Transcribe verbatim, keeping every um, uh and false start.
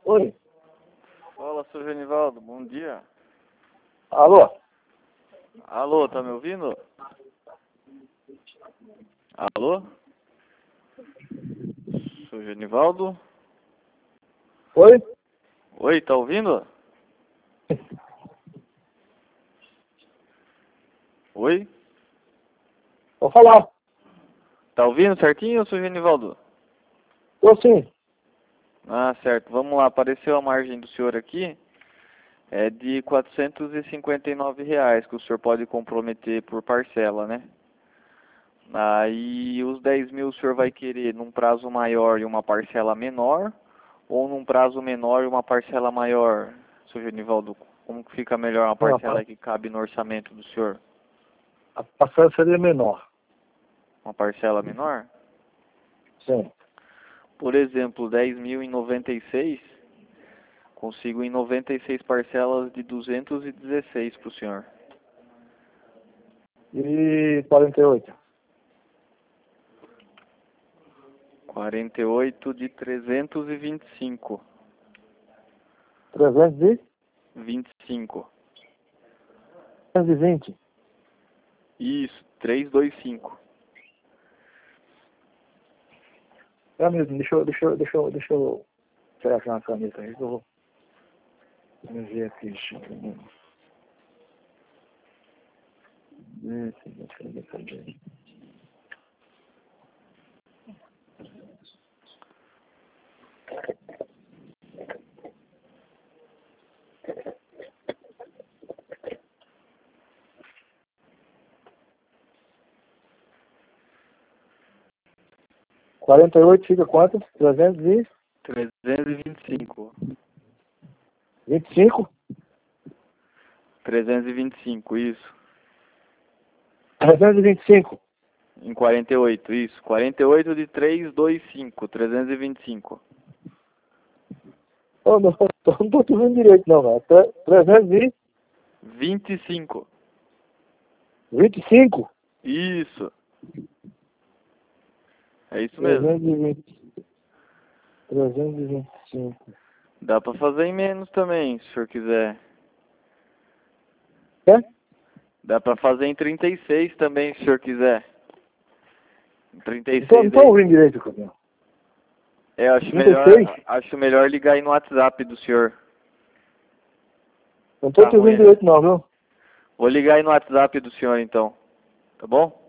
Oi. Fala, seu Genivaldo, bom dia. Alô? Alô, tá me ouvindo? Alô? Seu Genivaldo? Oi? Oi, tá ouvindo? Oi? Vou falar. Tá ouvindo certinho, seu Genivaldo? Tô sim. Ah, certo. Vamos lá, apareceu a margem do senhor aqui. É de quatrocentos e cinquenta e nove reais que o senhor pode comprometer por parcela, né? Aí os dez mil o senhor vai querer num prazo maior e uma parcela menor, ou num prazo menor e uma parcela maior, seu Genivaldo? Como que fica melhor uma parcela que cabe no orçamento do senhor? A parcela seria menor. Uma parcela menor? Sim. Por exemplo, dez mil em noventa e seis, consigo em noventa e seis parcelas de duzentos e dezesseis para o senhor. E quarenta e oito? quarenta e oito de trezentos e vinte e cinco. trezentos e? vinte e cinco. trezentos e vinte? Isso, trezentos e vinte e cinco. É mesmo, deixa eu, deixa eu, deixa eu, deixa eu tirar aqui uma caneta aí que eu vou Vamos ver aqui. Esse, cadê, cadê? quarenta e oito fica quanto? trezentos e? trezentos e vinte e cinco. vinte e cinco? trezentos e vinte e cinco, isso. trezentos e vinte e cinco? Em quarenta e oito, isso. quarenta e oito de trezentos e vinte e cinco, trezentos e vinte e cinco. Oh, não, não tô te vendo direito não, velho. trezentos e? vinte e cinco. vinte e cinco? Isso. É isso mesmo. trezentos e vinte. trezentos e vinte e cinco. Dá pra fazer em menos também, se o senhor quiser. É? Dá pra fazer em trinta e seis também, se o senhor quiser. Em trinta e Não tô, seis não tô aí. ouvindo direito, Camilo. É, acho trinta e melhor, seis? acho melhor ligar aí no WhatsApp do senhor. Não tô Tá te ruim, ouvindo né? direito não, viu? Vou ligar aí no WhatsApp do senhor então. Tá bom?